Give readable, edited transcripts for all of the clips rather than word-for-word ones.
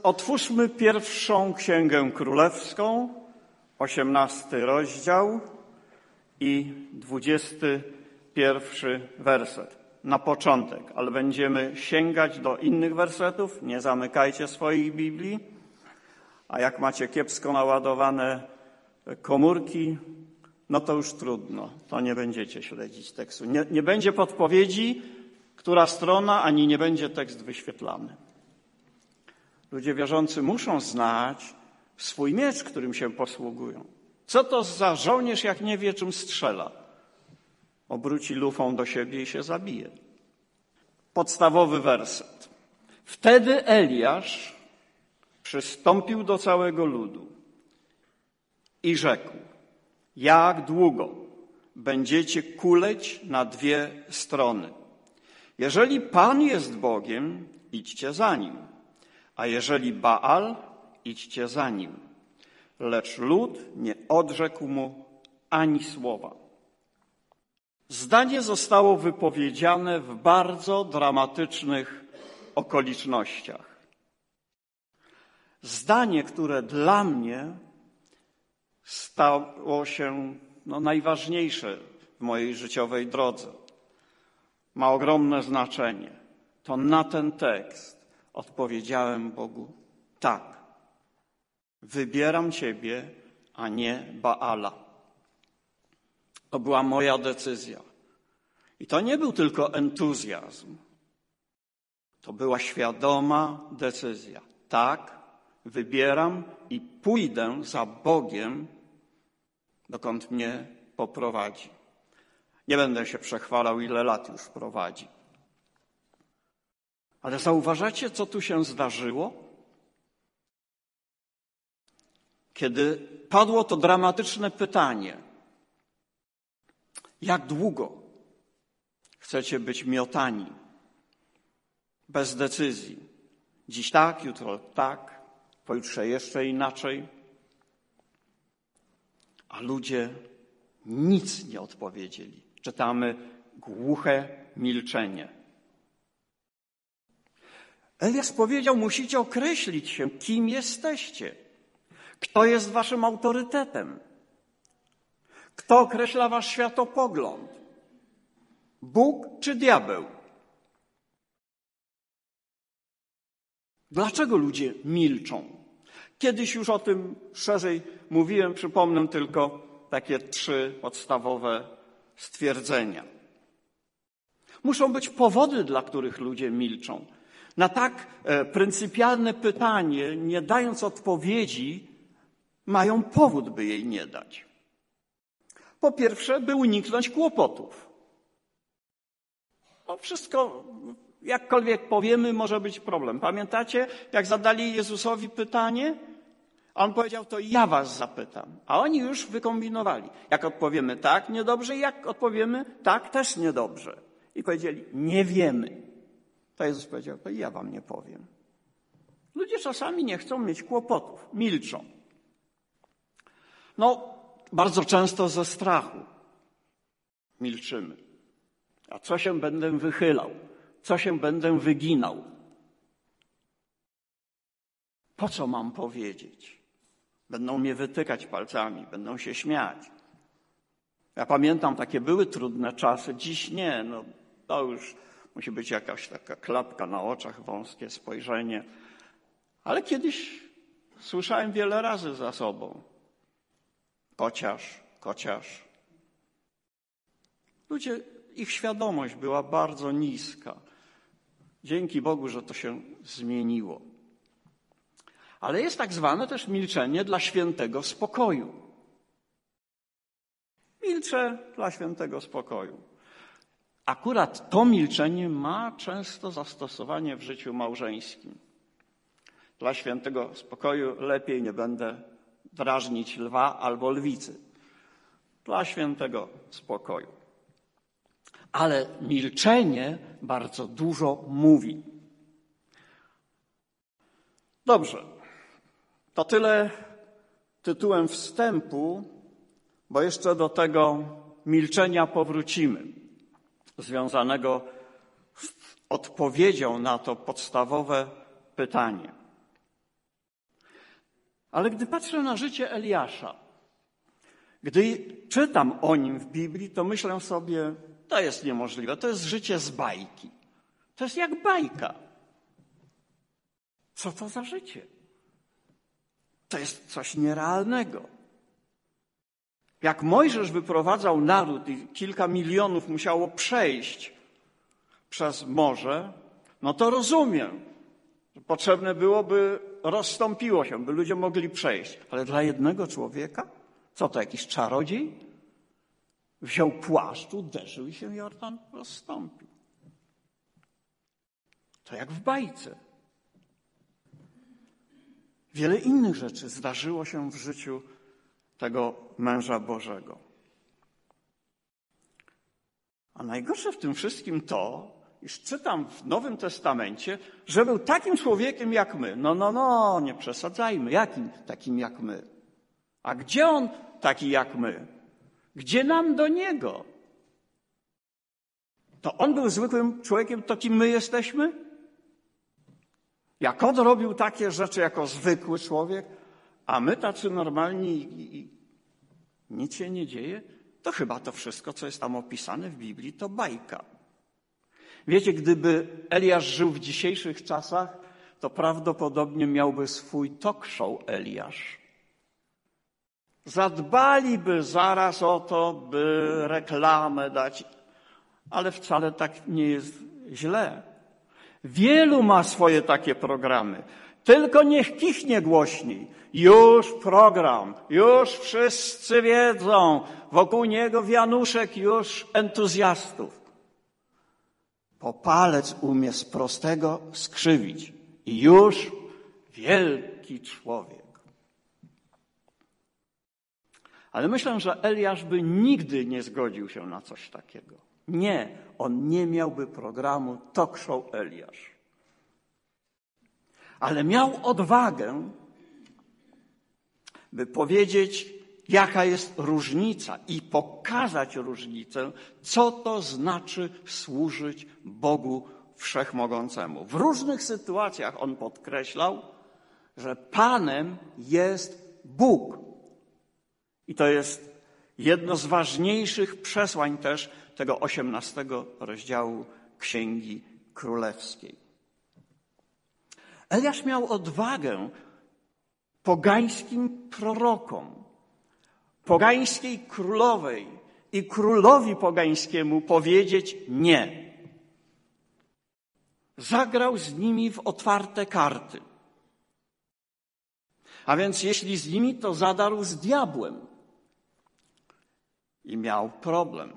Otwórzmy pierwszą Księgę Królewską, 18 rozdział i 21 werset. Na początek, ale będziemy sięgać do innych wersetów. Nie zamykajcie swoich Biblii. A jak macie kiepsko naładowane komórki, no to już trudno. To nie będziecie śledzić tekstu. Nie będzie podpowiedzi, która strona, ani nie będzie tekst wyświetlany. Ludzie wierzący muszą znać swój miecz, którym się posługują. Co to za żołnierz, jak nie wie, czym strzela? Obróci lufą do siebie i się zabije. Podstawowy werset. Wtedy Eliasz przystąpił do całego ludu i rzekł: jak długo będziecie kuleć na dwie strony? Jeżeli Pan jest Bogiem, idźcie za Nim, a jeżeli Baal, idźcie za Nim. Lecz lud nie odrzekł mu ani słowa. Zdanie zostało wypowiedziane w bardzo dramatycznych okolicznościach. Zdanie, które dla mnie stało się najważniejsze w mojej życiowej drodze. Ma ogromne znaczenie. To na ten tekst odpowiedziałem Bogu: tak, wybieram Ciebie, a nie Baala. To była moja decyzja. I to nie był tylko entuzjazm. To była świadoma decyzja. Tak, wybieram i pójdę za Bogiem, dokąd mnie poprowadzi. Nie będę się przechwalał, ile lat już prowadzi. Ale zauważacie, co tu się zdarzyło? Kiedy padło to dramatyczne pytanie: jak długo chcecie być miotani, bez decyzji? Dziś tak, jutro tak, pojutrze jeszcze inaczej. A ludzie nic nie odpowiedzieli. Czytamy głuche milczenie. Eliasz powiedział: musicie określić się, kim jesteście. Kto jest waszym autorytetem? Kto określa wasz światopogląd? Bóg czy diabeł? Dlaczego ludzie milczą? Kiedyś już o tym szerzej mówiłem, przypomnę tylko takie 3 podstawowe stwierdzenia. Muszą być powody, dla których ludzie milczą. Na tak pryncypialne pytanie, nie dając odpowiedzi, mają powód, by jej nie dać. Po pierwsze, by uniknąć kłopotów. To wszystko, jakkolwiek powiemy, może być problem. Pamiętacie, jak zadali Jezusowi pytanie? A On powiedział: to ja was zapytam. A oni już wykombinowali. Jak odpowiemy tak, niedobrze, jak odpowiemy tak, też niedobrze. I powiedzieli: nie wiemy. To Jezus powiedział: to ja wam nie powiem. Ludzie czasami nie chcą mieć kłopotów, milczą. Bardzo często ze strachu milczymy. A co się będę wychylał? Co się będę wyginał? Po co mam powiedzieć? Będą mnie wytykać palcami, będą się śmiać. Ja pamiętam, takie były trudne czasy. Dziś nie, to już musi być jakaś taka klapka na oczach, wąskie spojrzenie. Ale kiedyś słyszałem wiele razy za sobą: kociarz. Ludzie, ich świadomość była bardzo niska. Dzięki Bogu, że to się zmieniło. Ale jest tak zwane też milczenie dla świętego spokoju. Milczę dla świętego spokoju. Akurat to milczenie ma często zastosowanie w życiu małżeńskim. Dla świętego spokoju lepiej nie będę drażnić lwa albo lwicy. Dla świętego spokoju. Ale milczenie bardzo dużo mówi. Dobrze. To tyle tytułem wstępu, bo jeszcze do tego milczenia powrócimy, związanego z odpowiedzią na to podstawowe pytanie. Ale gdy patrzę na życie Eliasza, gdy czytam o nim w Biblii, to myślę sobie, to jest niemożliwe, to jest życie z bajki. To jest jak bajka. Co to za życie? To jest coś nierealnego. Jak Mojżesz wyprowadzał naród i kilka milionów musiało przejść przez morze, no to rozumiem, że potrzebne byłoby rozstąpiło się, by ludzie mogli przejść. Ale dla jednego człowieka? Co to, jakiś czarodziej? Wziął płaszcz, uderzył i się Jordan rozstąpił. To jak w bajce. Wiele innych rzeczy zdarzyło się w życiu tego męża Bożego. A najgorsze w tym wszystkim to, iż czytam w Nowym Testamencie, że był takim człowiekiem jak my. No, nie przesadzajmy. Jakim takim jak my? A gdzie on taki jak my? Gdzie nam do niego? To on był zwykłym człowiekiem, to kim my jesteśmy? Jak on robił takie rzeczy jako zwykły człowiek, a my tacy normalni i nic się nie dzieje, to chyba to wszystko, co jest tam opisane w Biblii, to bajka. Wiecie, gdyby Eliasz żył w dzisiejszych czasach, to prawdopodobnie miałby swój talk show Eliasz. Zadbaliby zaraz o to, by reklamę dać, ale wcale tak nie jest źle. Wielu ma swoje takie programy. Tylko niech kichnie głośniej. Już program, już wszyscy wiedzą. Wokół niego wianuszek, już entuzjastów. Po palec umie z prostego skrzywić. I już wielki człowiek. Ale myślę, że Eliasz by nigdy nie zgodził się na coś takiego. Nie, on nie miałby programu talk show Eliasz. Ale miał odwagę, by powiedzieć, jaka jest różnica i pokazać różnicę, co to znaczy służyć Bogu Wszechmogącemu. W różnych sytuacjach on podkreślał, że Panem jest Bóg. I to jest jedno z ważniejszych przesłań też tego 18 rozdziału Księgi Królewskiej. Eliasz miał odwagę pogańskim prorokom, pogańskiej królowej i królowi pogańskiemu powiedzieć nie. Zagrał z nimi w otwarte karty. A więc jeśli z nimi, to zadarł z diabłem. I miał problem.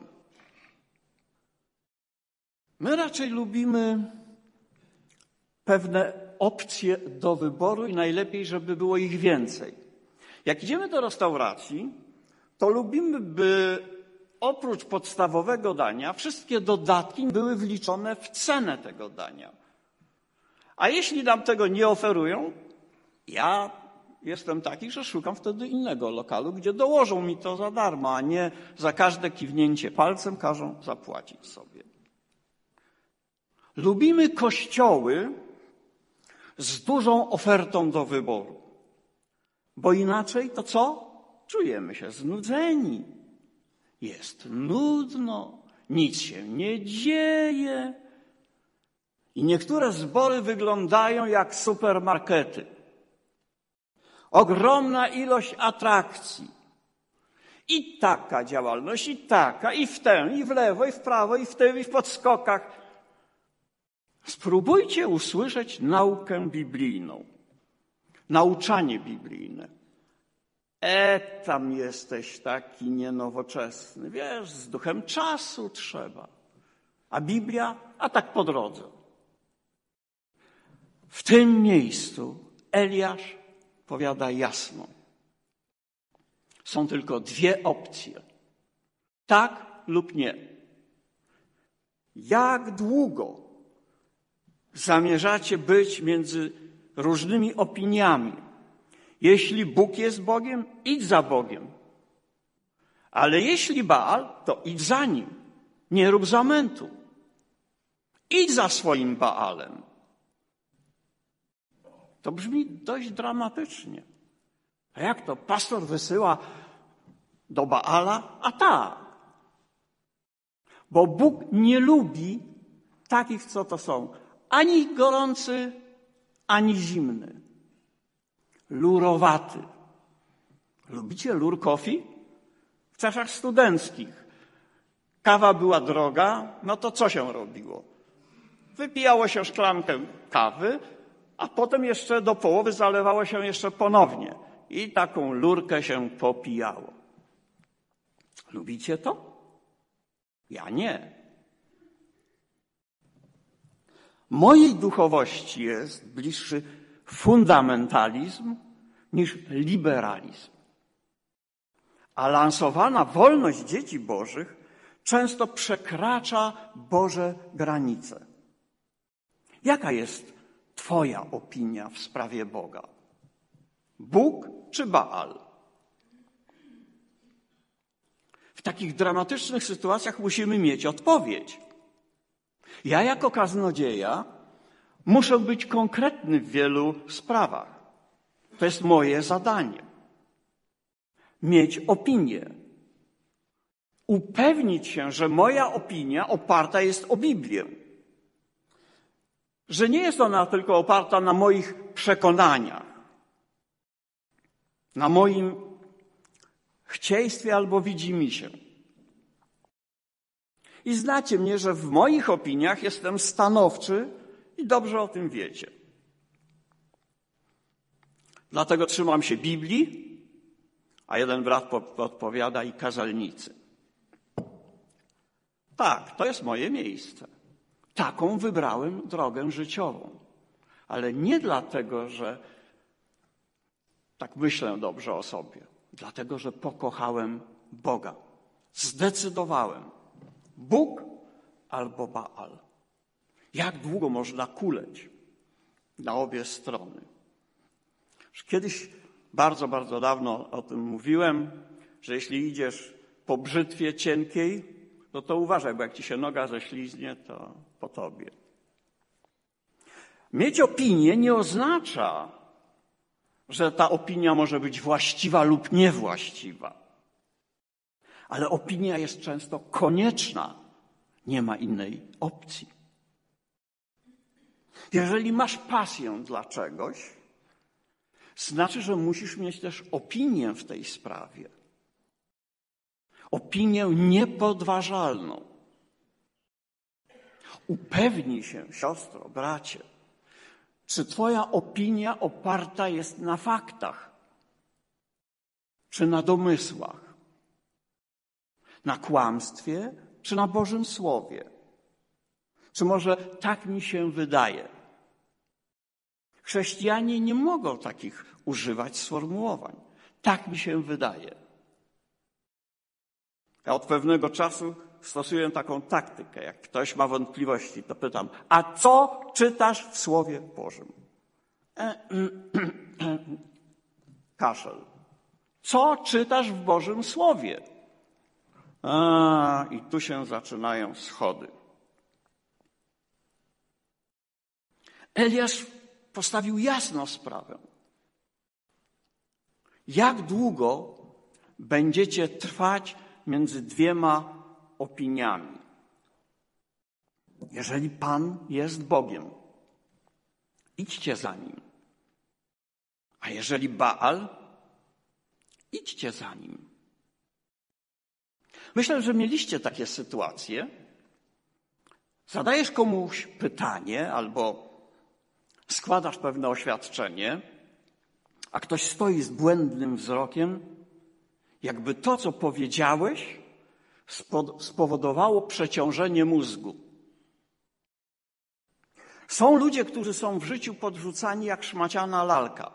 My raczej lubimy pewne opcje do wyboru i najlepiej, żeby było ich więcej. Jak idziemy do restauracji, to lubimy, by oprócz podstawowego dania wszystkie dodatki były wliczone w cenę tego dania. A jeśli nam tego nie oferują, ja jestem taki, że szukam wtedy innego lokalu, gdzie dołożą mi to za darmo, a nie za każde kiwnięcie palcem każą zapłacić sobie. Lubimy kościoły z dużą ofertą do wyboru, bo inaczej to co? Czujemy się znudzeni. Jest nudno, nic się nie dzieje. I niektóre zbory wyglądają jak supermarkety. Ogromna ilość atrakcji. I taka działalność, i taka, i w tę, i w lewo, i w prawo, i w tył, i w podskokach. Spróbujcie usłyszeć naukę biblijną. Nauczanie biblijne. Tam jesteś taki nienowoczesny. Wiesz, z duchem czasu trzeba. A Biblia? A tak po drodze. W tym miejscu Eliasz powiada jasno. Są tylko dwie opcje. Tak lub nie. Jak długo zamierzacie być między różnymi opiniami? Jeśli Bóg jest Bogiem, idź za Bogiem. Ale jeśli Baal, to idź za nim. Nie rób zamętu. Idź za swoim Baalem. To brzmi dość dramatycznie. A jak to? Pastor wysyła do Baala? A tak. Bo Bóg nie lubi takich, co to są. Ani gorący, ani zimny. Lurowaty. Lubicie lur coffee? W czasach studenckich. Kawa była droga, no to co się robiło? Wypijało się szklankę kawy, a potem jeszcze do połowy zalewało się jeszcze ponownie. I taką lurkę się popijało. Lubicie to? Ja nie. Mojej duchowości jest bliższy fundamentalizm niż liberalizm. A lansowana wolność dzieci bożych często przekracza Boże granice. Jaka jest twoja opinia w sprawie Boga? Bóg czy Baal? W takich dramatycznych sytuacjach musimy mieć odpowiedź. Ja jako kaznodzieja muszę być konkretny w wielu sprawach. To jest moje zadanie. Mieć opinię. Upewnić się, że moja opinia oparta jest o Biblię. Że nie jest ona tylko oparta na moich przekonaniach, na moim chcieństwie albo widzimisię. I znacie mnie, że w moich opiniach jestem stanowczy i dobrze o tym wiecie. Dlatego trzymam się Biblii, a jeden brat podpowiada i kazalnicy. Tak, to jest moje miejsce. Taką wybrałem drogę życiową. Ale nie dlatego, że tak myślę dobrze o sobie. Dlatego, że pokochałem Boga. Zdecydowałem. Bóg albo Baal. Jak długo można kuleć na obie strony? Kiedyś, bardzo, bardzo dawno o tym mówiłem, że jeśli idziesz po brzytwie cienkiej, to uważaj, bo jak ci się noga ześliznie, to po tobie. Mieć opinię nie oznacza, że ta opinia może być właściwa lub niewłaściwa. Ale opinia jest często konieczna. Nie ma innej opcji. Jeżeli masz pasję dla czegoś, znaczy, że musisz mieć też opinię w tej sprawie. Opinię niepodważalną. Upewnij się, siostro, bracie, czy twoja opinia oparta jest na faktach, czy na domysłach, na kłamstwie, czy na Bożym Słowie. Czy może tak mi się wydaje? Chrześcijanie nie mogą takich używać sformułowań. Tak mi się wydaje. Ja od pewnego czasu stosuję taką taktykę. Jak ktoś ma wątpliwości, to pytam, a co czytasz w Słowie Bożym? Kaszel. Co czytasz w Bożym Słowie? I tu się zaczynają schody. Eliasz postawił jasno sprawę. Jak długo będziecie trwać między dwiema opiniami? Jeżeli Pan jest Bogiem, idźcie za Nim. A jeżeli Baal, idźcie za Nim. Myślę, że mieliście takie sytuacje. Zadajesz komuś pytanie albo składasz pewne oświadczenie, a ktoś stoi z błędnym wzrokiem, jakby to, co powiedziałeś, spowodowało przeciążenie mózgu. Są ludzie, którzy są w życiu podrzucani jak szmaciana lalka.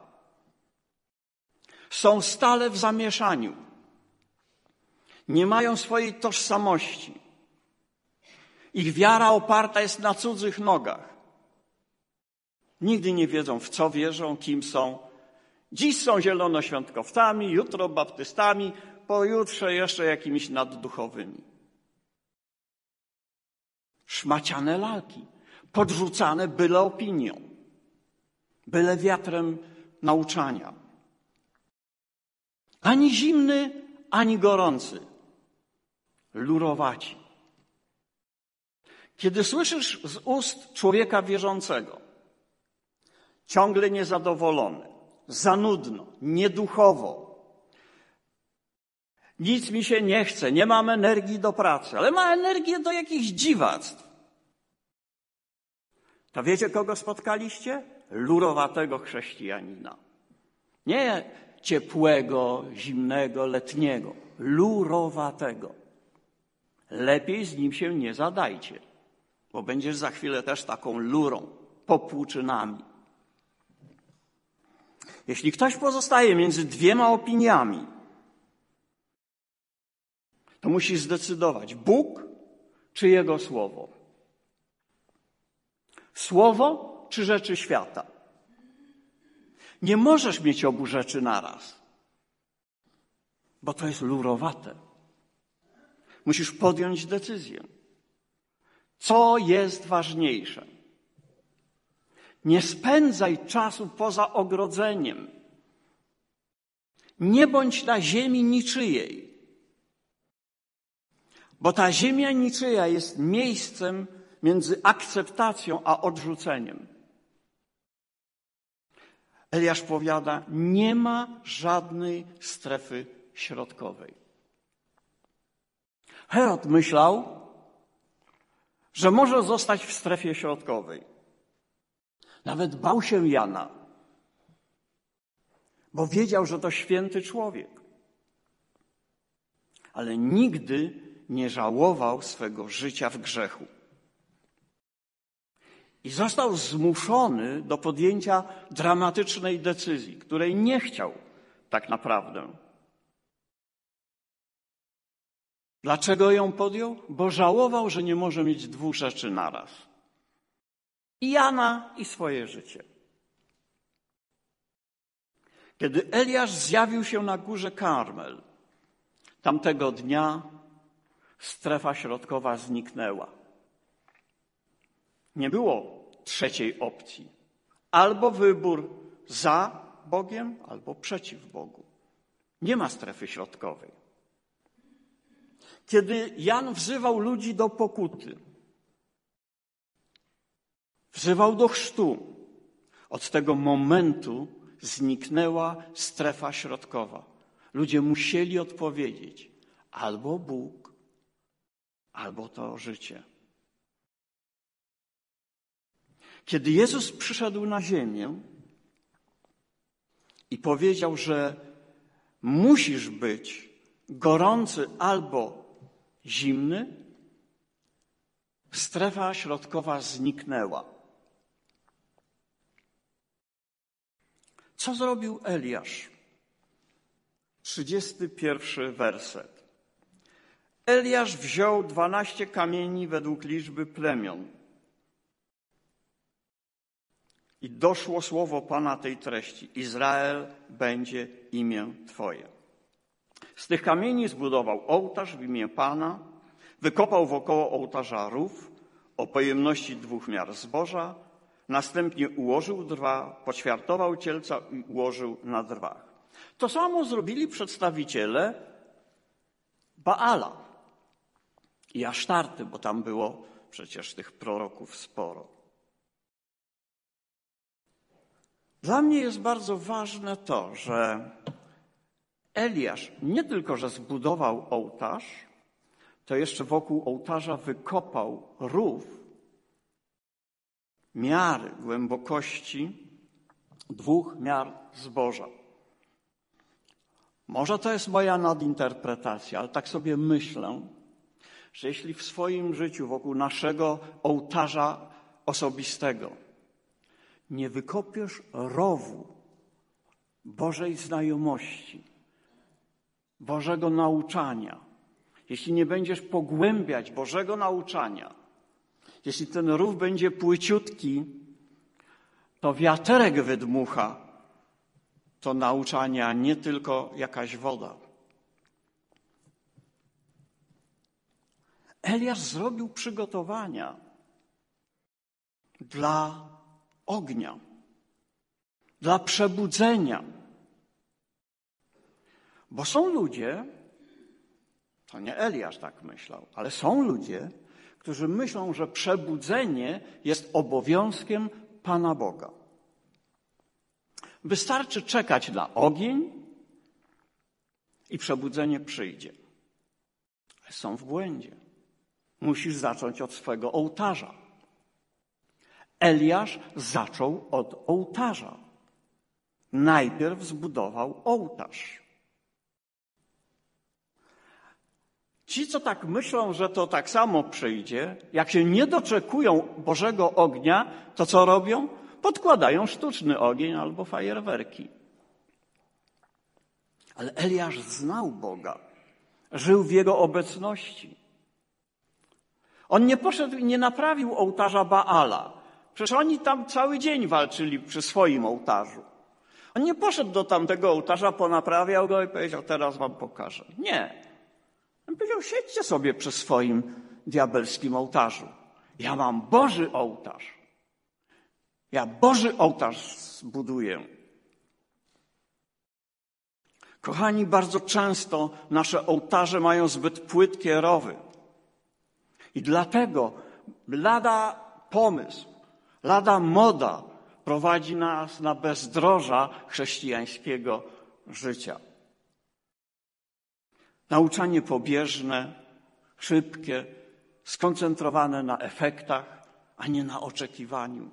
Są stale w zamieszaniu. Nie mają swojej tożsamości. Ich wiara oparta jest na cudzych nogach. Nigdy nie wiedzą, w co wierzą, kim są. Dziś są zielonoświątkowcami, jutro baptystami, pojutrze jeszcze jakimiś nadduchowymi. Szmaciane lalki, podrzucane byle opinią, byle wiatrem nauczania. Ani zimny, ani gorący. Lurowaci. Kiedy słyszysz z ust człowieka wierzącego, ciągle niezadowolony, za nudno, nieduchowo, nic mi się nie chce, nie mam energii do pracy, ale ma energię do jakichś dziwactw. To wiecie, kogo spotkaliście? Lurowatego chrześcijanina. Nie ciepłego, zimnego, letniego. Lurowatego. Lepiej z nim się nie zadajcie, bo będziesz za chwilę też taką lurą, popłuczynami. Jeśli ktoś pozostaje między dwiema opiniami, to musi zdecydować, Bóg czy Jego Słowo. Słowo czy rzeczy świata. Nie możesz mieć obu rzeczy naraz, bo to jest lurowate. Musisz podjąć decyzję. Co jest ważniejsze? Nie spędzaj czasu poza ogrodzeniem. Nie bądź na ziemi niczyjej. Bo ta ziemia niczyja jest miejscem między akceptacją a odrzuceniem. Eliasz powiada, nie ma żadnej strefy środkowej. Herod myślał, że może zostać w strefie środkowej. Nawet bał się Jana, bo wiedział, że to święty człowiek. Ale nigdy nie żałował swego życia w grzechu. I został zmuszony do podjęcia dramatycznej decyzji, której nie chciał tak naprawdę. Dlaczego ją podjął? Bo żałował, że nie może mieć dwóch rzeczy naraz. I Jana, i swoje życie. Kiedy Eliasz zjawił się na górze Karmel, tamtego dnia strefa środkowa zniknęła. Nie było trzeciej opcji. Albo wybór za Bogiem, albo przeciw Bogu. Nie ma strefy środkowej. Kiedy Jan wzywał ludzi do pokuty, wzywał do chrztu, od tego momentu zniknęła strefa środkowa. Ludzie musieli odpowiedzieć albo Bóg, albo to życie. Kiedy Jezus przyszedł na ziemię i powiedział, że musisz być gorący albo zimny, strefa środkowa zniknęła. Co zrobił Eliasz? 31 werset. Eliasz wziął 12 kamieni według liczby plemion. I doszło słowo Pana tej treści. Izrael będzie imię Twoje. Z tych kamieni zbudował ołtarz w imię Pana, wykopał wokoło ołtarza rów o pojemności 2 miar zboża, następnie ułożył drwa, poćwiartował cielca i ułożył na drwach. To samo zrobili przedstawiciele Baala i Asztarty, bo tam było przecież tych proroków sporo. Dla mnie jest bardzo ważne to, że Eliasz nie tylko, że zbudował ołtarz, to jeszcze wokół ołtarza wykopał rów, miary głębokości 2 miar zboża. Może to jest moja nadinterpretacja, ale tak sobie myślę, że jeśli w swoim życiu wokół naszego ołtarza osobistego nie wykopiesz rowu Bożej znajomości, Bożego nauczania, jeśli nie będziesz pogłębiać Bożego nauczania, jeśli ten rów będzie płyciutki, to wiaterek wydmucha to nauczanie, a nie tylko jakaś woda. Eliasz zrobił przygotowania dla ognia, dla przebudzenia. Bo są ludzie, to nie Eliasz tak myślał, ale są ludzie, którzy myślą, że przebudzenie jest obowiązkiem Pana Boga. Wystarczy czekać na ogień i przebudzenie przyjdzie. Ale są w błędzie. Musisz zacząć od swego ołtarza. Eliasz zaczął od ołtarza. Najpierw zbudował ołtarz. Ci, co tak myślą, że to tak samo przyjdzie, jak się nie doczekują Bożego ognia, to co robią? Podkładają sztuczny ogień albo fajerwerki. Ale Eliasz znał Boga. Żył w Jego obecności. On nie poszedł i nie naprawił ołtarza Baala. Przecież oni tam cały dzień walczyli przy swoim ołtarzu. On nie poszedł do tamtego ołtarza, ponaprawiał go i powiedział, teraz wam pokażę. Nie. On powiedział, siedźcie sobie przy swoim diabelskim ołtarzu. Ja mam Boży ołtarz. Ja Boży ołtarz zbuduję. Kochani, bardzo często nasze ołtarze mają zbyt płytkie rowy. I dlatego lada pomysł, lada moda prowadzi nas na bezdroża chrześcijańskiego życia. Nauczanie pobieżne, szybkie, skoncentrowane na efektach, a nie na oczekiwaniu.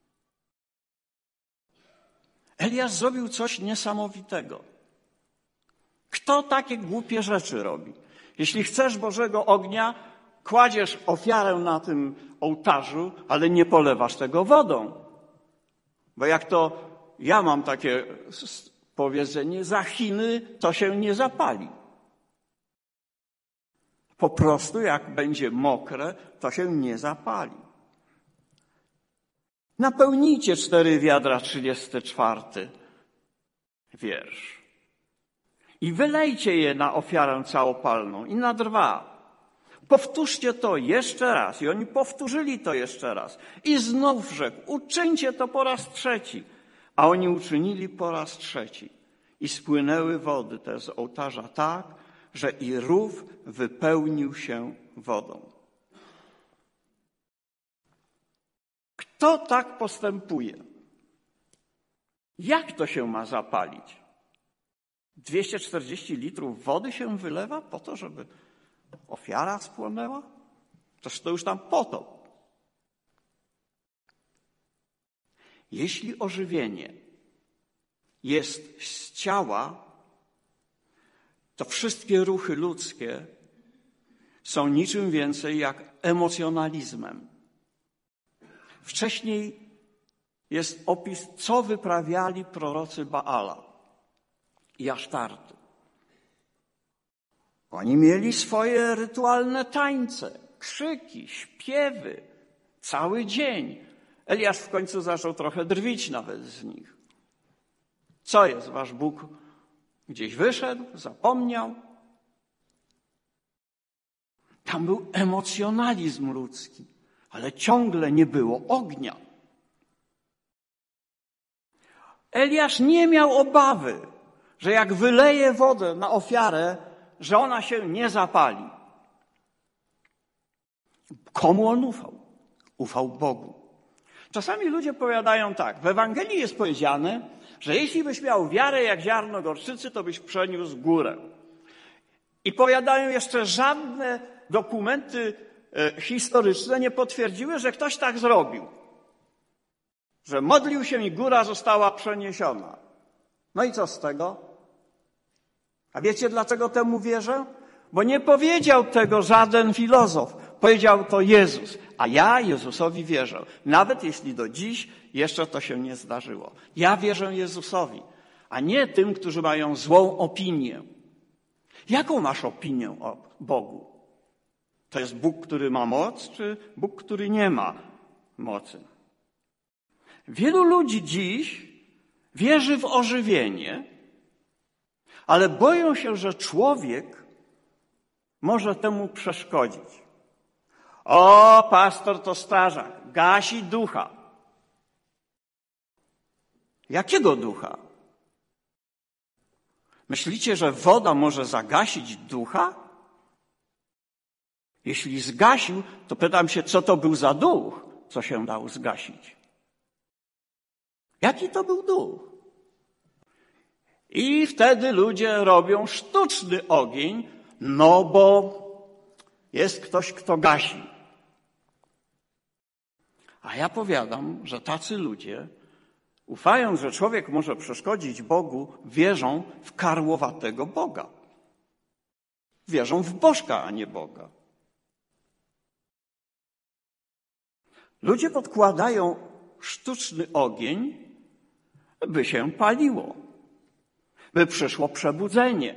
Eliasz zrobił coś niesamowitego. Kto takie głupie rzeczy robi? Jeśli chcesz Bożego ognia, kładziesz ofiarę na tym ołtarzu, ale nie polewasz tego wodą. Bo jak to, ja mam takie powiedzenie, za Chiny to się nie zapali. Po prostu jak będzie mokre, to się nie zapali. Napełnijcie 4 wiadra, 34 wiersz. I wylejcie je na ofiarę całopalną i na drwa. Powtórzcie to jeszcze raz. I oni powtórzyli to jeszcze raz. I znów rzekł, uczyńcie to po raz 3. A oni uczynili po raz 3. I spłynęły wody te z ołtarza tak, że i rów wypełnił się wodą. Kto tak postępuje? Jak to się ma zapalić? 240 litrów wody się wylewa po to, żeby ofiara spłonęła? Toż to już tam potop. Jeśli ożywienie jest z ciała, to wszystkie ruchy ludzkie są niczym więcej jak emocjonalizmem. Wcześniej jest opis, co wyprawiali prorocy Baala i Asztarty. Oni mieli swoje rytualne tańce, krzyki, śpiewy, cały dzień. Eliasz w końcu zaczął trochę drwić nawet z nich. Co jest, wasz Bóg gdzieś wyszedł, zapomniał? Tam był emocjonalizm ludzki, ale ciągle nie było ognia. Eliasz nie miał obawy, że jak wyleje wodę na ofiarę, że ona się nie zapali. Komu on ufał? Ufał Bogu. Czasami ludzie powiadają tak, w Ewangelii jest powiedziane, że jeśli byś miał wiarę jak ziarno gorczycy, to byś przeniósł górę. I powiadają jeszcze, żadne dokumenty historyczne nie potwierdziły, że ktoś tak zrobił. Że modlił się i góra została przeniesiona. No i co z tego? A wiecie, dlaczego temu wierzę? Bo nie powiedział tego żaden filozof. Powiedział to Jezus. A ja Jezusowi wierzę. Nawet jeśli do dziś jeszcze to się nie zdarzyło. Ja wierzę Jezusowi, a nie tym, którzy mają złą opinię. Jaką masz opinię o Bogu? To jest Bóg, który ma moc, czy Bóg, który nie ma mocy? Wielu ludzi dziś wierzy w ożywienie, ale boją się, że człowiek może temu przeszkodzić. O, pastor to strażak, gasi ducha. Jakiego ducha? Myślicie, że woda może zagasić ducha? Jeśli zgasił, to pytam się, co to był za duch, co się dał zgasić? Jaki to był duch? I wtedy ludzie robią sztuczny ogień, no bo jest ktoś, kto gasi. A ja powiadam, że tacy ludzie, ufając, że człowiek może przeszkodzić Bogu, wierzą w karłowatego Boga. Wierzą w bożka, a nie Boga. Ludzie podkładają sztuczny ogień, by się paliło, by przyszło przebudzenie.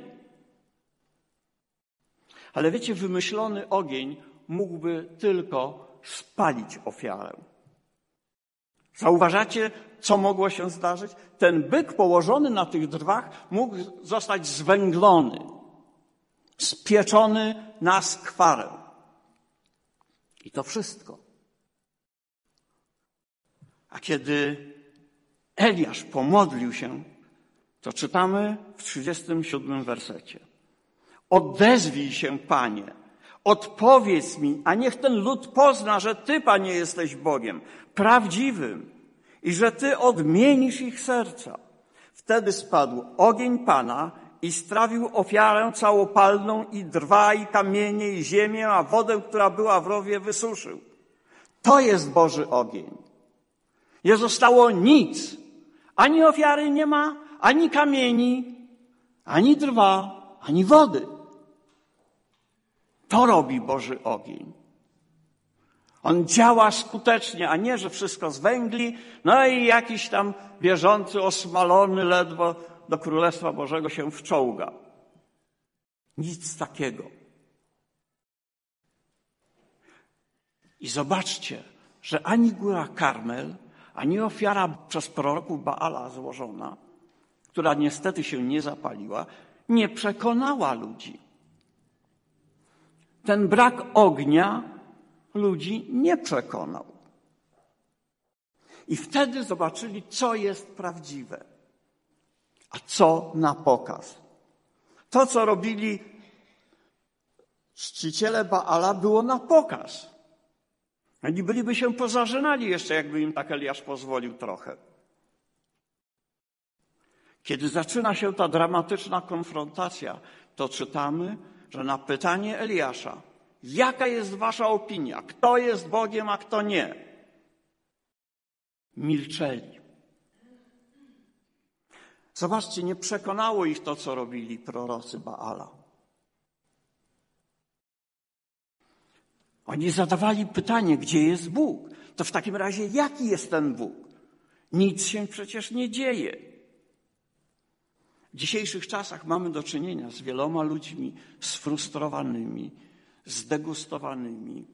Ale wiecie, wymyślony ogień mógłby tylko spalić ofiarę. Zauważacie, co mogło się zdarzyć? Ten byk położony na tych drwach mógł zostać zwęglony, spieczony na skwarę. I to wszystko. A kiedy Eliasz pomodlił się, to czytamy w 37 wersecie. Odezwij się, Panie, odpowiedz mi, a niech ten lud pozna, że Ty, Panie, jesteś Bogiem prawdziwym i że Ty odmienisz ich serca. Wtedy spadł ogień Pana i strawił ofiarę całopalną i drwa, i kamienie, i ziemię, a wodę, która była w rowie, wysuszył. To jest Boży ogień. Nie zostało nic. Ani ofiary nie ma, ani kamieni, ani drwa, ani wody. To robi Boży ogień. On działa skutecznie, a nie, że wszystko zwęgli, no i jakiś tam bieżący, osmalony ledwo do Królestwa Bożego się wczołga. Nic takiego. I zobaczcie, że ani góra Karmel, ani ofiara przez proroków Baala złożona, która niestety się nie zapaliła, nie przekonała ludzi. Ten brak ognia ludzi nie przekonał. I wtedy zobaczyli, co jest prawdziwe, a co na pokaz. To, co robili czciciele Baala, było na pokaz. Oni byliby się pozażynali jeszcze, jakby im tak Eliasz pozwolił trochę. Kiedy zaczyna się ta dramatyczna konfrontacja, to czytamy, że na pytanie Eliasza, jaka jest wasza opinia, kto jest Bogiem, a kto nie, milczeli. Zobaczcie, nie przekonało ich to, co robili prorocy Baala. Oni zadawali pytanie, gdzie jest Bóg? To w takim razie jaki jest ten Bóg? Nic się przecież nie dzieje. W dzisiejszych czasach mamy do czynienia z wieloma ludźmi sfrustrowanymi, zdegustowanymi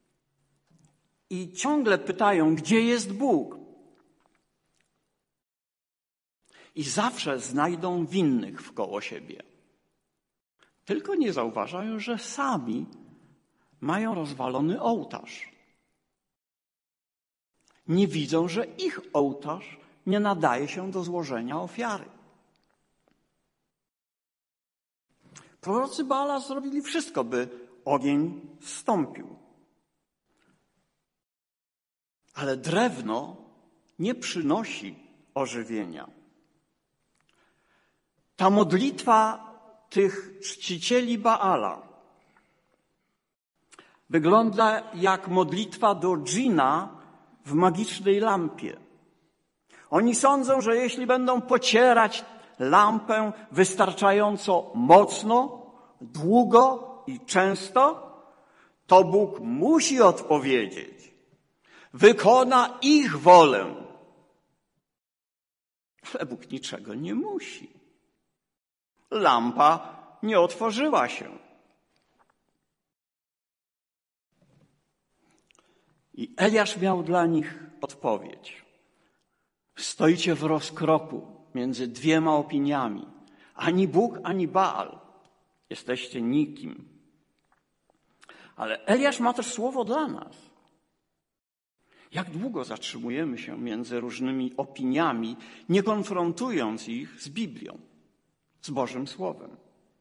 i ciągle pytają, gdzie jest Bóg? I zawsze znajdą winnych wkoło siebie. Tylko nie zauważają, że sami mają rozwalony ołtarz. Nie widzą, że ich ołtarz nie nadaje się do złożenia ofiary. Prorocy Baala zrobili wszystko, by ogień zstąpił. Ale drewno nie przynosi ożywienia. Ta modlitwa tych czcicieli Baala wygląda jak modlitwa do dżina w magicznej lampie. Oni sądzą, że jeśli będą pocierać lampę wystarczająco mocno, długo i często, to Bóg musi odpowiedzieć. Wykona ich wolę. Ale Bóg niczego nie musi. Lampa nie otworzyła się. I Eliasz miał dla nich odpowiedź. Stoicie w rozkroku między dwiema opiniami. Ani Bóg, ani Baal. Jesteście nikim. Ale Eliasz ma też słowo dla nas. Jak długo zatrzymujemy się między różnymi opiniami, nie konfrontując ich z Biblią? z Bożym Słowem.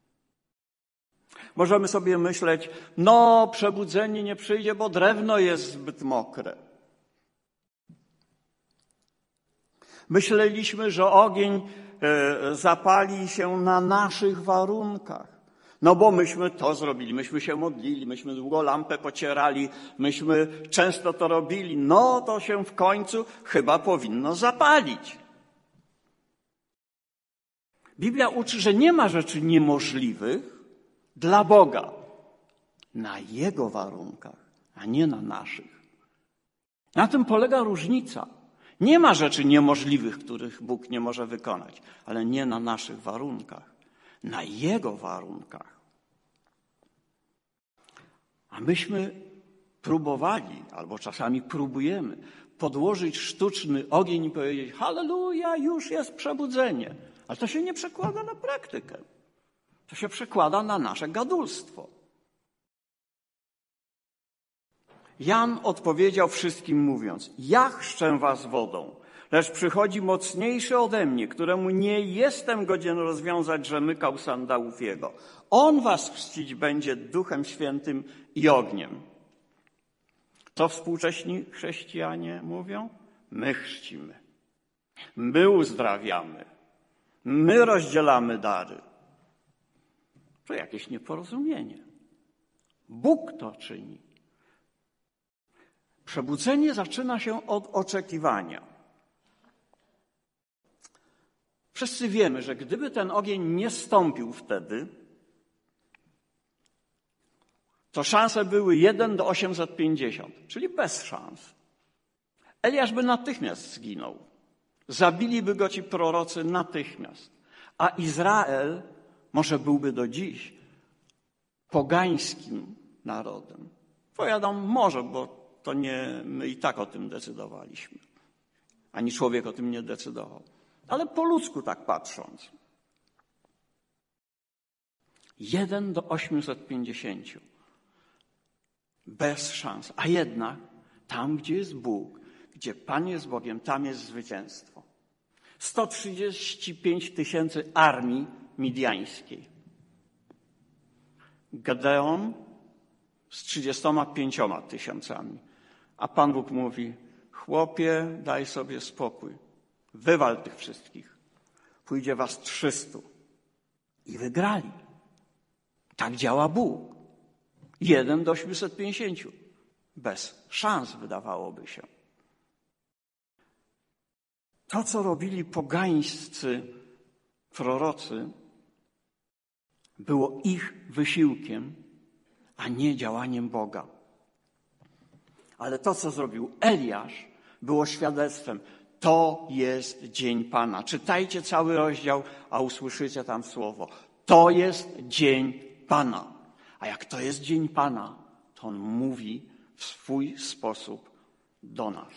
Możemy sobie myśleć, no przebudzenie nie przyjdzie, bo drewno jest zbyt mokre. Myśleliśmy, że ogień zapali się na naszych warunkach. No bo myśmy to zrobili, myśmy się modlili, myśmy długo lampę pocierali, myśmy często to robili. No to się w końcu chyba powinno zapalić. Biblia uczy, że nie ma rzeczy niemożliwych dla Boga. Na Jego warunkach, a nie na naszych. Na tym polega różnica. Nie ma rzeczy niemożliwych, których Bóg nie może wykonać, ale nie na naszych warunkach. Na Jego warunkach. A myśmy próbowali, albo czasami próbujemy, podłożyć sztuczny ogień i powiedzieć: halleluja, już jest przebudzenie. Ale to się nie przekłada na praktykę. To się przekłada na nasze gadulstwo. Jan odpowiedział wszystkim mówiąc: ja chrzczę was wodą, lecz przychodzi mocniejszy ode mnie, któremu nie jestem godzien rozwiązać rzemykał sandałów jego. On was chrzcić będzie Duchem Świętym i ogniem. Co współcześni chrześcijanie mówią? My chrzcimy. My uzdrawiamy. My rozdzielamy dary. To jakieś nieporozumienie. Bóg to czyni. Przebudzenie zaczyna się od oczekiwania. Wszyscy wiemy, że gdyby ten ogień nie stąpił wtedy, to szanse były 1 do 850, czyli bez szans. Eliasz by natychmiast zginął. Zabiliby go ci prorocy natychmiast. A Izrael może byłby do dziś pogańskim narodem. Powiadam może, bo to nie my i tak o tym decydowaliśmy. Ani człowiek o tym nie decydował. Ale po ludzku tak patrząc. 1 do 850. Bez szans. A jednak tam, gdzie jest Bóg, gdzie Pan jest Bogiem, tam jest zwycięstwo. 135 000 armii midiańskiej. Gedeon z 35 000. A Pan Bóg mówi: chłopie, daj sobie spokój. Wywal tych wszystkich. Pójdzie was 300. I wygrali. Tak działa Bóg. 1 do 850. Bez szans, wydawałoby się. To, co robili pogańscy prorocy, było ich wysiłkiem, a nie działaniem Boga. Ale to, co zrobił Eliasz, było świadectwem. To jest dzień Pana. Czytajcie cały rozdział, a usłyszycie tam słowo. To jest dzień Pana. A jak to jest dzień Pana, to On mówi w swój sposób do nas.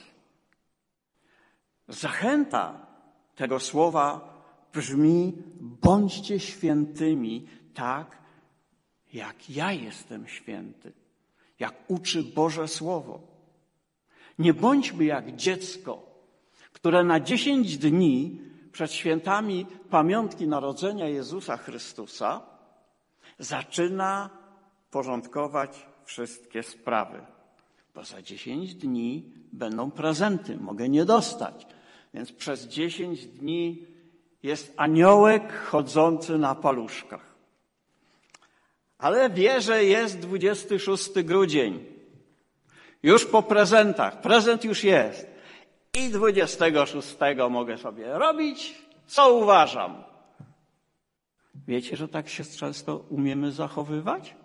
Zachęta tego słowa brzmi: bądźcie świętymi tak, jak ja jestem święty. Jak uczy Boże Słowo. Nie bądźmy jak dziecko, które na 10 dni przed świętami pamiątki narodzenia Jezusa Chrystusa zaczyna porządkować wszystkie sprawy. Bo za 10 dni będą prezenty, mogę nie dostać. Więc przez 10 dni jest aniołek chodzący na paluszkach. Ale wie, że jest 26 grudzień. Już po prezentach. Prezent już jest. I 26 mogę sobie robić, co uważam. Wiecie, że tak się często umiemy zachowywać?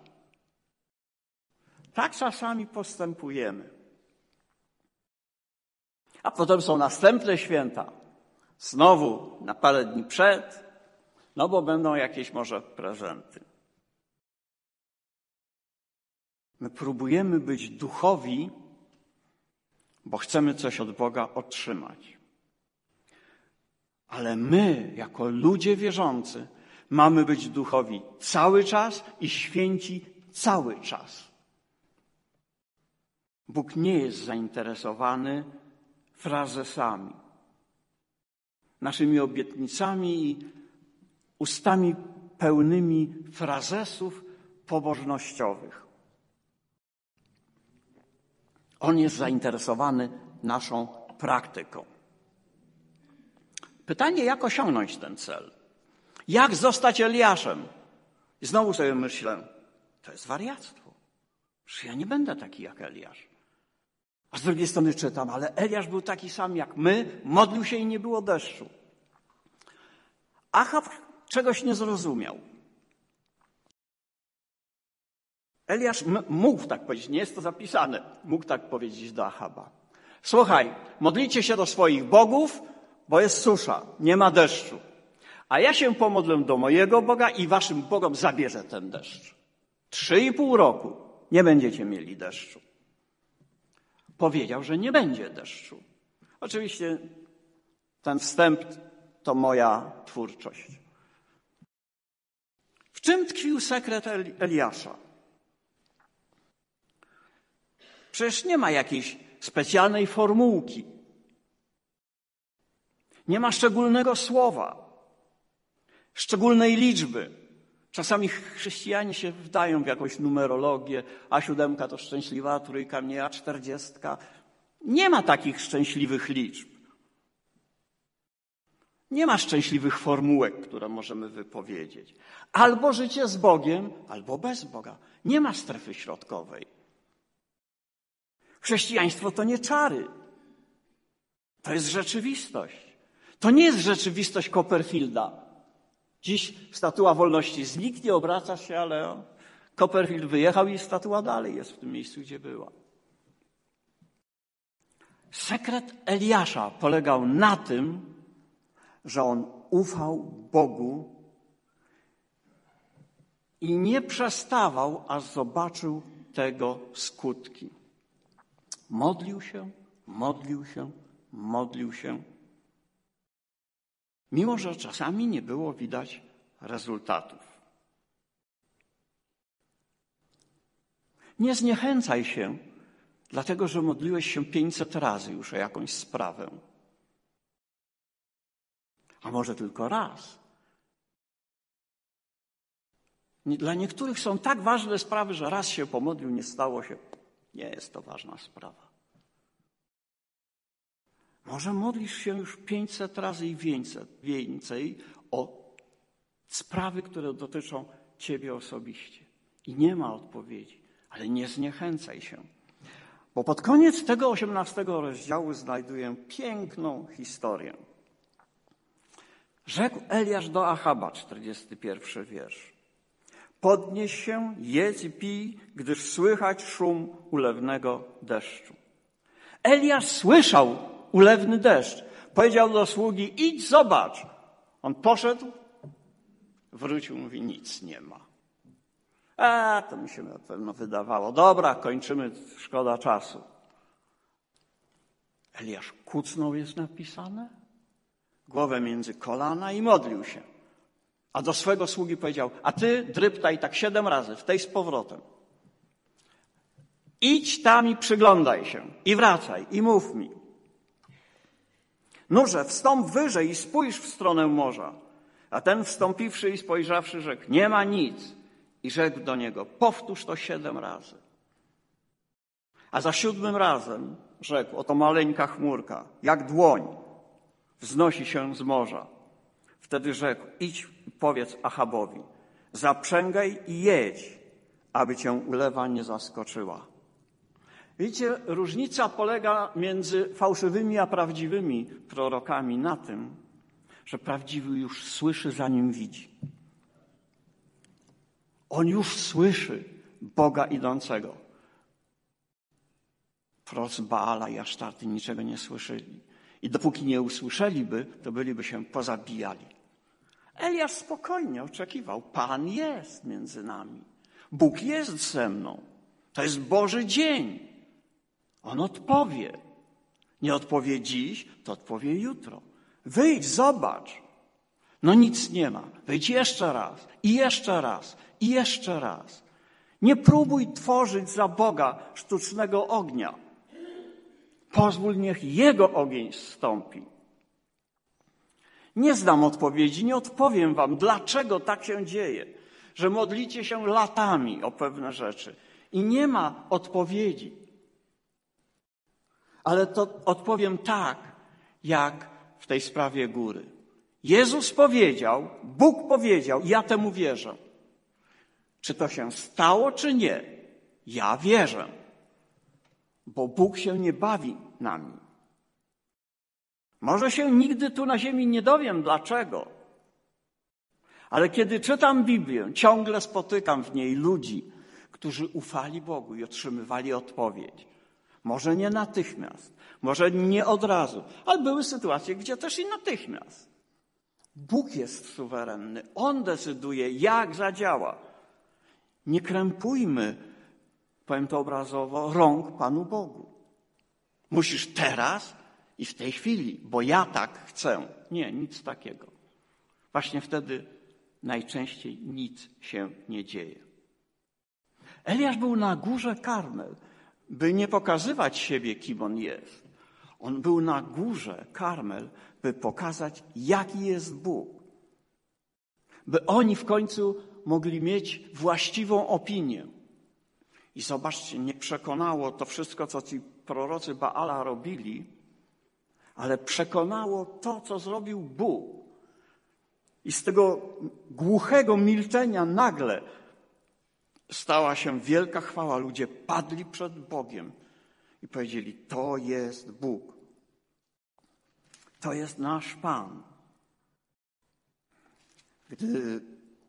Tak czasami postępujemy. A potem są następne święta. Znowu na parę dni przed, no bo będą jakieś może prezenty. My próbujemy być duchowi, bo chcemy coś od Boga otrzymać. Ale my, jako ludzie wierzący, mamy być duchowi cały czas i święci cały czas. Bóg nie jest zainteresowany frazesami, naszymi obietnicami i ustami pełnymi frazesów pobożnościowych. On jest zainteresowany naszą praktyką. Pytanie, jak osiągnąć ten cel? Jak zostać Eliaszem? I znowu sobie myślę, to jest wariactwo. Przecież ja nie będę taki jak Eliasz. A z drugiej strony czytam, ale Eliasz był taki sam jak my, modlił się i nie było deszczu. Achab czegoś nie zrozumiał. Eliasz mógł tak powiedzieć, nie jest to zapisane, mógł tak powiedzieć do Achaba. Słuchaj, modlicie się do swoich bogów, bo jest susza, nie ma deszczu. A ja się pomodlę do mojego Boga i waszym Bogom zabierze ten deszcz. 3,5 roku nie będziecie mieli deszczu. Powiedział, że nie będzie deszczu. Oczywiście ten wstęp to moja twórczość. W czym tkwił sekret Eliasza? Przecież nie ma jakiejś specjalnej formułki. Nie ma szczególnego słowa, szczególnej liczby. Czasami chrześcijanie się wdają w jakąś numerologię, a 7 to szczęśliwa trójka, nie, a 40. Nie ma takich szczęśliwych liczb. Nie ma szczęśliwych formułek, które możemy wypowiedzieć. Albo życie z Bogiem, albo bez Boga. Nie ma strefy środkowej. Chrześcijaństwo to nie czary. To jest rzeczywistość. To nie jest rzeczywistość Copperfielda. Dziś Statua Wolności zniknie, obraca się, ale Copperfield wyjechał i statua dalej jest w tym miejscu, gdzie była. Sekret Eliasza polegał na tym, że on ufał Bogu i nie przestawał, aż zobaczył tego skutki. Modlił się, modlił się, modlił się. Mimo że czasami nie było widać rezultatów. Nie zniechęcaj się, dlatego że modliłeś się 500 razy już o jakąś sprawę. A może tylko raz. Dla niektórych są tak ważne sprawy, że raz się pomodlił, nie stało się. Nie jest to ważna sprawa. Może modlisz się już 500 razy i więcej o sprawy, które dotyczą ciebie osobiście. I nie ma odpowiedzi, ale nie zniechęcaj się. Bo pod koniec tego 18 rozdziału znajduję piękną historię. Rzekł Eliasz do Achaba, 41 wiersz. Podnieś się, jedz i pij, gdyż słychać szum ulewnego deszczu. Eliasz słyszał ulewny deszcz. Powiedział do sługi, idź zobacz. On poszedł, wrócił, mówi, nic nie ma. To mi się na pewno wydawało. Dobra, kończymy, szkoda czasu. Eliasz kucnął, jest napisane, głowę między kolana i modlił się. A do swego sługi powiedział, a ty dryptaj tak 7 razy, w tej z powrotem. Idź tam i przyglądaj się i wracaj i mów mi. Nurze, wstąp wyżej i spójrz w stronę morza. A ten wstąpiwszy i spojrzawszy rzekł, nie ma nic. I rzekł do niego, powtórz to 7 razy. A za 7 razem rzekł, oto maleńka chmurka, jak dłoń, wznosi się z morza. Wtedy rzekł, idź i powiedz Achabowi, zaprzęgaj i jedź, aby cię ulewa nie zaskoczyła. Widzicie, różnica polega między fałszywymi a prawdziwymi prorokami na tym, że prawdziwy już słyszy, zanim widzi. On już słyszy Boga idącego. Prorocy Baala i Asztarty niczego nie słyszeli. I dopóki nie usłyszeliby, to byliby się pozabijali. Eliasz spokojnie oczekiwał. Pan jest między nami. Bóg jest ze mną. To jest Boży dzień. On odpowie. Nie odpowie dziś, to odpowie jutro. Wyjdź, zobacz. No nic nie ma. Wyjdź jeszcze raz. I jeszcze raz. I jeszcze raz. Nie próbuj tworzyć za Boga sztucznego ognia. Pozwól, niech Jego ogień zstąpi. Nie znam odpowiedzi, nie odpowiem wam, dlaczego tak się dzieje, że modlicie się latami o pewne rzeczy i nie ma odpowiedzi. Ale to odpowiem tak, jak w tej sprawie góry. Jezus powiedział, Bóg powiedział, ja temu wierzę. Czy to się stało, czy nie? Ja wierzę, bo Bóg się nie bawi nami. Może się nigdy tu na ziemi nie dowiem dlaczego, ale kiedy czytam Biblię, ciągle spotykam w niej ludzi, którzy ufali Bogu i otrzymywali odpowiedź. Może nie natychmiast, może nie od razu, ale były sytuacje, gdzie też i natychmiast. Bóg jest suwerenny, On decyduje, jak zadziała. Nie krępujmy, powiem to obrazowo, rąk Panu Bogu. Musisz teraz i w tej chwili, bo ja tak chcę. Nie, nic takiego. Właśnie wtedy najczęściej nic się nie dzieje. Eliasz był na górze Karmel, by nie pokazywać siebie, kim on jest. On był na górze Karmel, by pokazać, jaki jest Bóg. By oni w końcu mogli mieć właściwą opinię. I zobaczcie, nie przekonało to wszystko, co ci prorocy Baala robili, ale przekonało to, co zrobił Bóg. I z tego głuchego milczenia nagle stała się wielka chwała. Ludzie padli przed Bogiem i powiedzieli, to jest Bóg. To jest nasz Pan. Gdy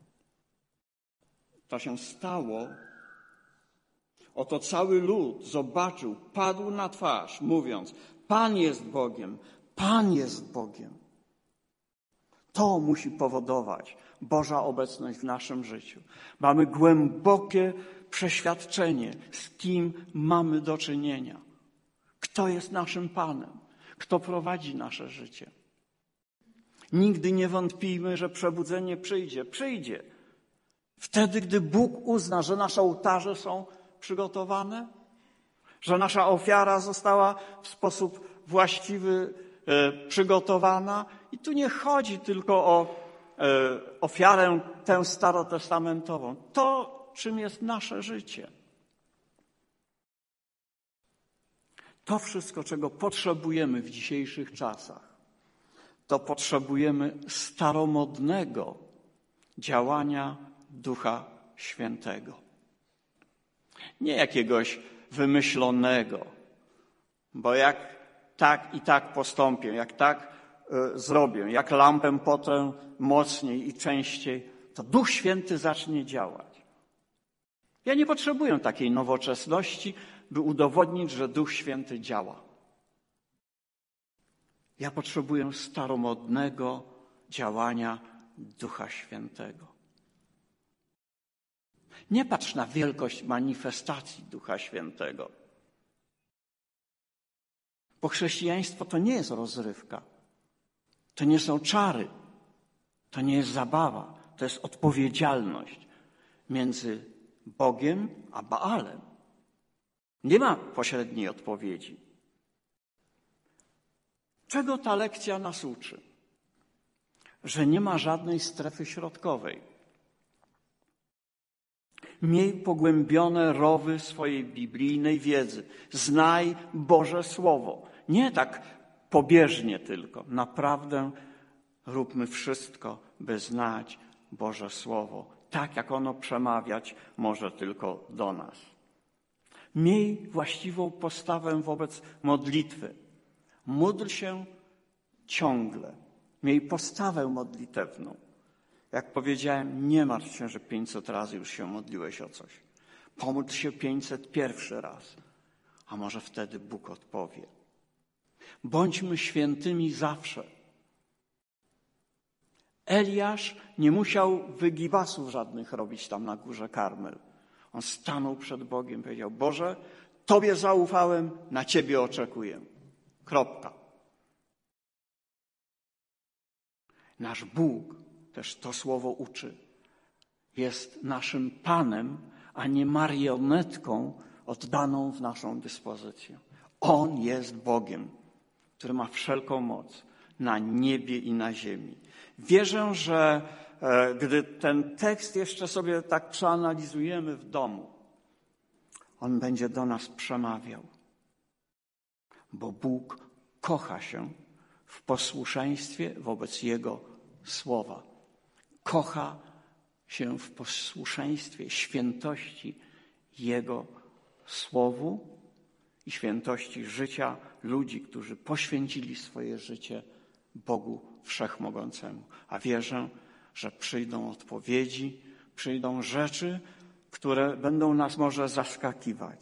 to się stało, oto cały lud zobaczył, padł na twarz, mówiąc, Pan jest Bogiem, Pan jest Bogiem. To musi powodować Boża obecność w naszym życiu. Mamy głębokie przeświadczenie, z kim mamy do czynienia. Kto jest naszym Panem, kto prowadzi nasze życie. Nigdy nie wątpijmy, że przebudzenie przyjdzie. Przyjdzie. Wtedy, gdy Bóg uzna, że nasze ołtarze są przygotowane, że nasza ofiara została w sposób właściwy przygotowana. I tu nie chodzi tylko o ofiarę tę starotestamentową. To, czym jest nasze życie. To wszystko, czego potrzebujemy w dzisiejszych czasach, to potrzebujemy staromodnego działania Ducha Świętego. Nie jakiegoś wymyślonego, bo jak tak i tak postąpię, jak tak zrobię, jak lampę potrę mocniej i częściej, to Duch Święty zacznie działać. Ja nie potrzebuję takiej nowoczesności, by udowodnić, że Duch Święty działa. Ja potrzebuję staromodnego działania Ducha Świętego. Nie patrz na wielkość manifestacji Ducha Świętego. Bo chrześcijaństwo to nie jest rozrywka. To nie są czary. To nie jest zabawa. To jest odpowiedzialność między Bogiem a Baalem. Nie ma pośredniej odpowiedzi. Czego ta lekcja nas uczy? Że nie ma żadnej strefy środkowej. Miej pogłębione rowy swojej biblijnej wiedzy. Znaj Boże Słowo. Nie tak pobieżnie tylko. Naprawdę róbmy wszystko, by znać Boże Słowo. Tak, jak ono przemawiać może tylko do nas. Miej właściwą postawę wobec modlitwy. Módl się ciągle. Miej postawę modlitewną. Jak powiedziałem, nie martw się, że 500 razy już się modliłeś o coś. Pomódl się 501 raz, a może wtedy Bóg odpowie. Bądźmy świętymi zawsze. Eliasz nie musiał wygibasów żadnych robić tam na górze Karmel. On stanął przed Bogiem i powiedział, Boże, Tobie zaufałem, na Ciebie oczekuję. Kropka. Nasz Bóg, też to słowo uczy, jest naszym Panem, a nie marionetką oddaną w naszą dyspozycję. On jest Bogiem, który ma wszelką moc na niebie i na ziemi. Wierzę, że gdy ten tekst jeszcze sobie tak przeanalizujemy w domu, on będzie do nas przemawiał. Bo Bóg kocha się w posłuszeństwie wobec Jego słowa. Kocha się w posłuszeństwie świętości Jego słowu i świętości życia ludzi, którzy poświęcili swoje życie Bogu Wszechmogącemu. A wierzę, że przyjdą odpowiedzi, przyjdą rzeczy, które będą nas może zaskakiwać.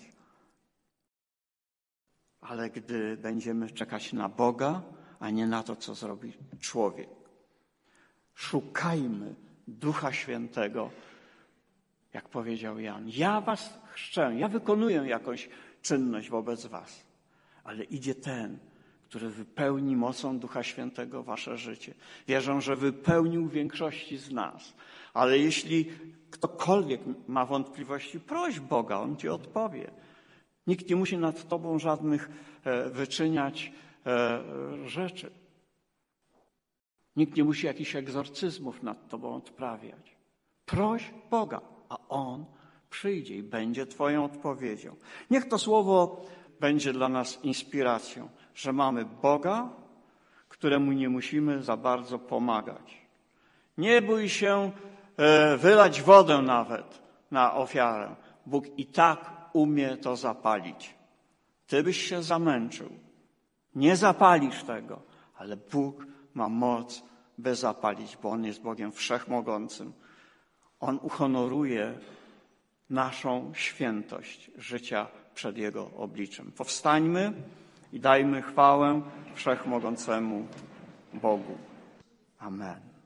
Ale gdy będziemy czekać na Boga, a nie na to, co zrobi człowiek. Szukajmy Ducha Świętego, jak powiedział Jan. Ja was chrzczę, ja wykonuję jakąś czynność wobec was, ale idzie ten, który wypełni mocą Ducha Świętego wasze życie. Wierzę, że wypełnił większości z nas. Ale jeśli ktokolwiek ma wątpliwości, proś Boga, On ci odpowie. Nikt nie musi nad tobą żadnych wyczyniać rzeczy. Nikt nie musi jakichś egzorcyzmów nad tobą odprawiać. Proś Boga, a On przyjdzie i będzie twoją odpowiedzią. Niech to słowo będzie dla nas inspiracją, że mamy Boga, któremu nie musimy za bardzo pomagać. Nie bój się wylać wodę nawet na ofiarę. Bóg i tak umie to zapalić. Ty byś się zamęczył. Nie zapalisz tego, ale Bóg ma moc, by zapalić, bo On jest Bogiem Wszechmogącym. On uhonoruje naszą świętość życia przed Jego obliczem. Powstańmy i dajmy chwałę Wszechmogącemu Bogu. Amen.